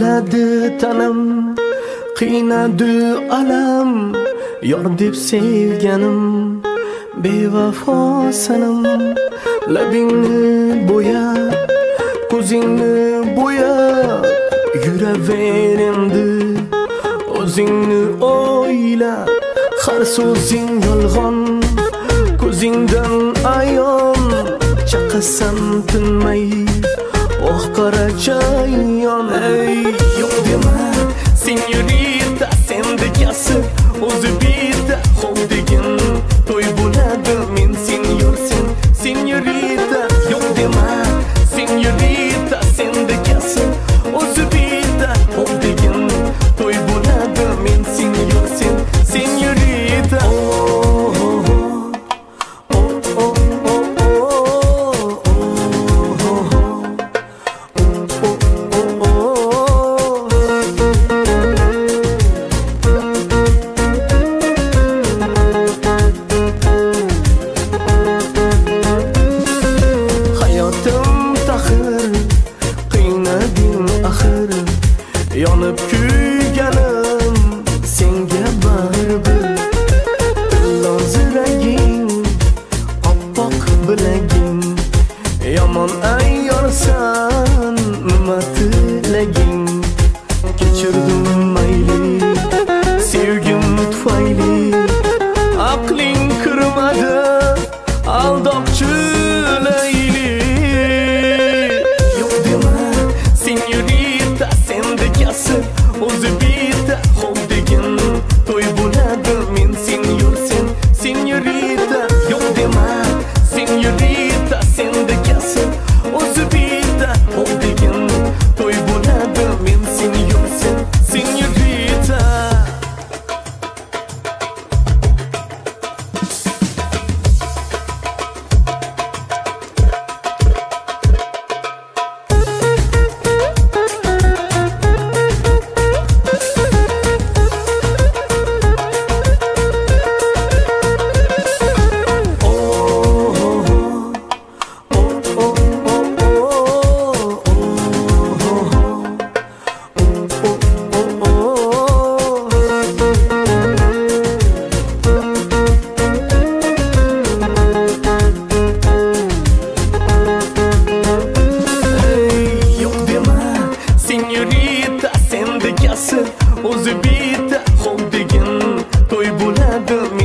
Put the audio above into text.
Eziladi tanam, qiynadi alam, yor deb sevganim bevafo sanam. Labingni bo'yab, ko'zingni bo'yab yuraver endi, o'zingni o'ylab. Har so'zing yolg'on, ko'zingdan ayon, chaqasam tinmay oh qora chayon. Ey yo'q dema senyorita, sendekasi o'zi bitta xo'p degin to'y bo'ladi. Men senyorsen senyorita, yo'q dema senyorita, sendekasi o'zi bitta xo'p degin to'y bo'ladi. Men senyorsen senyorita. Yonib kuyganim senga baribir, loziraging oppoq bilaging, yomon ayyorsan nima tilaging. Kechirdim mayli sevgim tufayli, aqling kirmadi aldoqchi layli. Yo'q dema senyorita, sendekasi o'zi bitta xo'p degin to'y bo'ladi. Men senyorsen senyorita, yo'q dema senyorita, sendekasi o'zi bitta xo'p degin to'y bo'ladi. Men senyorsen senyorita. Senyorita, sendekasi o'zi bitta xo'p degin to'y bo'ladi.